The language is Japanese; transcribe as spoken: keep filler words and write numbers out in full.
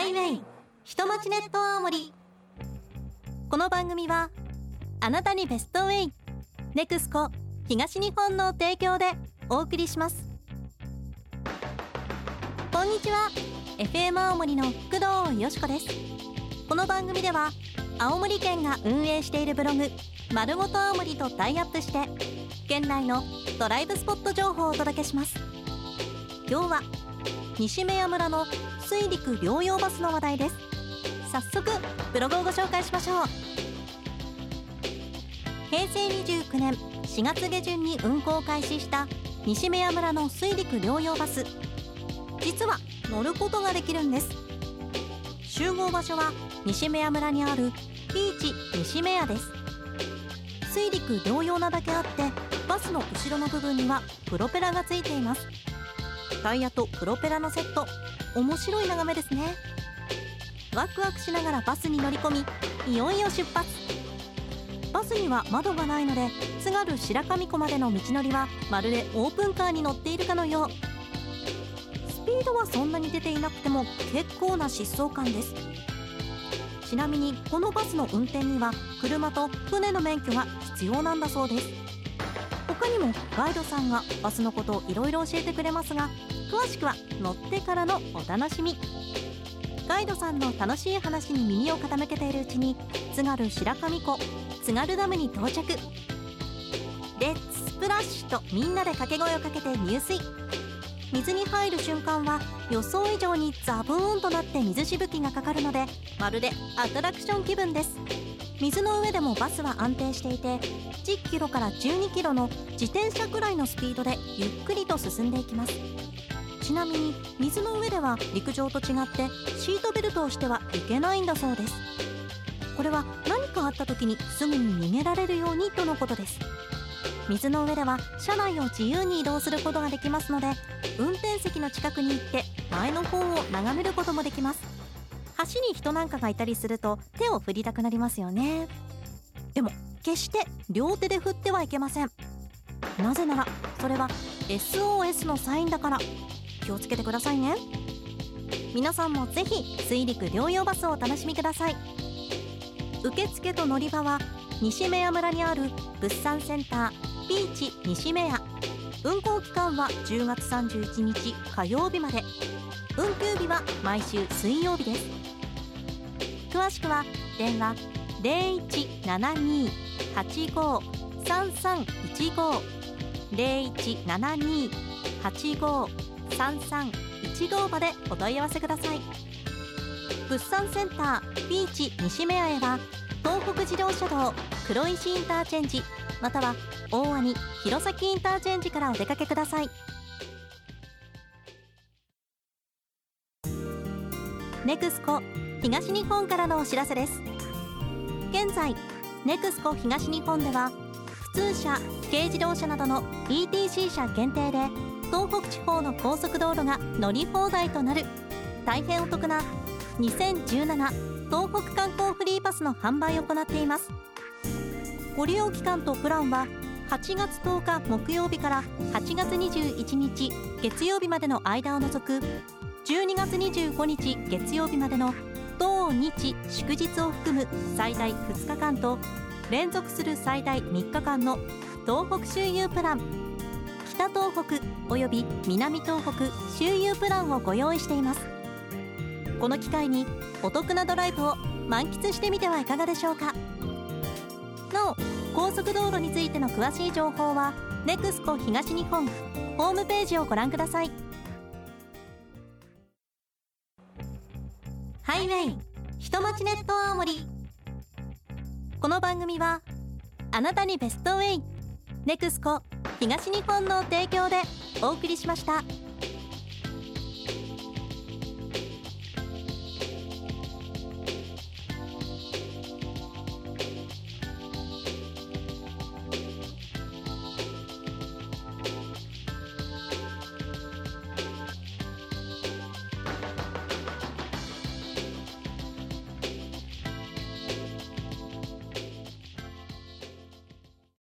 ハイウェイ人町ネット青森。この番組はあなたにベストウェイネクスコ東日本の提供でお送りします。こんにちは、 エフエム 青森の工藤よしこです。この番組では青森県が運営しているブログまるごと青森とタイアップして県内のドライブスポット情報をお届けします。今日は西目屋村の水陸両用バスの話題です。早速ブログをご紹介しましょう。へいせいにじゅうきゅうねんしがつげじゅんに運行を開始した西目屋村の水陸両用バス、実は乗ることができるんです。集合場所は西目屋村にあるピーチ西目屋です。水陸両用なだけあってバスの後ろの部分にはプロペラがついています。タイヤとプロペラのセット、面白い眺めですね。ワクワクしながらバスに乗り込み、いよいよ出発。バスには窓がないので津軽白神湖までの道のりはまるでオープンカーに乗っているかのよう。スピードはそんなに出ていなくても結構な疾走感です。ちなみにこのバスの運転には車と船の免許が必要なんだそうです。他にもガイドさんがバスのことをいろいろ教えてくれますが、詳しくは乗ってからのお楽しみ。ガイドさんの楽しい話に耳を傾けているうちに津軽白神湖津軽ダムに到着。レッツスプラッシュとみんなで掛け声をかけて入水。水に入る瞬間は予想以上にザブーンとなって水しぶきがかかるので、まるでアトラクション気分です。水の上でもバスは安定していてじっキロからじゅうにキロの自転車くらいのスピードでゆっくりと進んでいきます。ちなみに水の上では陸上と違ってシートベルトをしてはいけないんだそうです。これは何かあった時にすぐに逃げられるようにとのことです。水の上では車内を自由に移動することができますので、運転席の近くに行って前の方を眺めることもできます。橋に人なんかがいたりすると手を振りたくなりますよね。でも決して両手で振ってはいけません。なぜならそれは エスオーエス のサインだから。気をつけてくださいね。皆さんもぜひ水陸両用バスをお楽しみください。受付と乗り場は西目屋村にある物産センターピーチ西目屋。運行期間はじゅうがつさんじゅういちにち火曜日まで。運休日は毎週水曜日です。詳しくは電話 ゼロいちななにーはちごーさんさんいちごー ゼロいちななにーはちごーさんさんいちごーまでお問い合わせください。物産センターピーチ西目屋へは東北自動車道黒石インターチェンジまたは大鰐弘前インターチェンジからお出かけください。ネクスコ東日本からのお知らせです。現在ネクスコ東日本では普通車軽自動車などの イーティーシー 車限定で東北地方の高速道路が乗り放題となる大変お得なにせんじゅうなな東北観光フリーパスの販売を行っています。ご利用期間とプランははちがつとおか木曜日からはちがつにじゅういちにち月曜日までの間を除くじゅうにがつにじゅうごにち月曜日までの土日祝日を含む最大ふつかかんと連続する最大みっかかんの東北周遊プラン、北東北および南東北周遊プランをご用意しています。この機会にお得なドライブを満喫してみてはいかがでしょうか。なお高速道路についての詳しい情報はネクスコ東日本ホームページをご覧ください。ハイウェイ人町ネット青森。この番組はあなたにベストウェイネクスコ東日本の提供でお送りしました。